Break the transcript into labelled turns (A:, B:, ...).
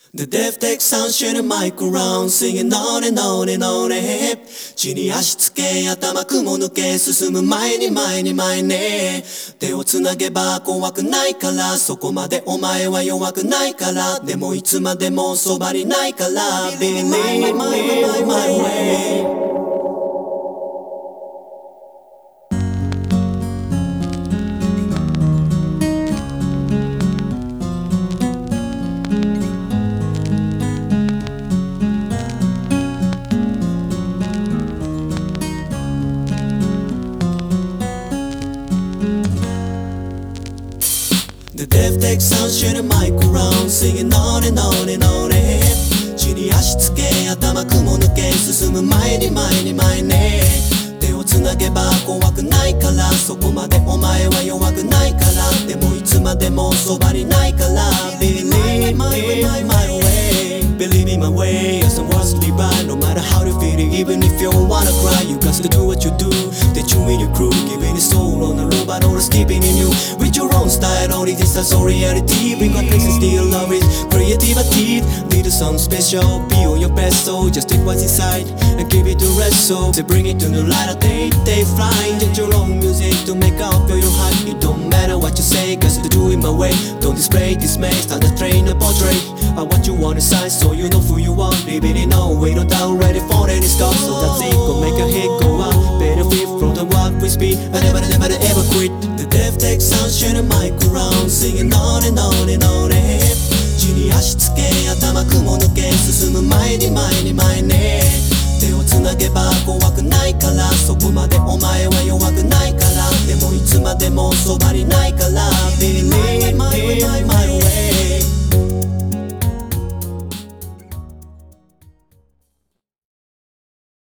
A: The deaf tech sound share the mic around singing on and on and on and 地に足つけ頭雲抜け進む前に前に前ね手をつなげば怖くないからそこまでお前は弱くないからでもいつまでもそばにないから Believe me my way The deaf tech sound share the mic around singing on and on and on and 地に足つけ頭雲抜け進む前に前に前ね手をつなげば怖くないからそこまでお前は弱くないからでもいつまでもそばにないから Believe me my way Believe in my way as I'm constantly right No matter how you feel it even if you don't wanna cry You got to do what you do They chew in your crew Giving it soul on the road but always keeping in you With your own style only this is all reality Bring what makes you still love it Creativity Need a song special Be on your best so just take what's inside And give it the rest so They bring it to the light of day They find Get your own music to make up for your heart It don't matter what you say Cause to do it my way Don't display dismay Start the train a portrait I want you on the side so you know who you are Leave it in no way, no doubt, ready for any start So that's it, go make a hit, go out Benefit from the what we speak I never ever quit The deaf tech sound share the mic around Singing on and on and on and 地に足つけ頭雲抜け進む前に前に前ね手をつなげば怖くないからそこまでお前は弱くないからでもいつまでもそばにないから Believe me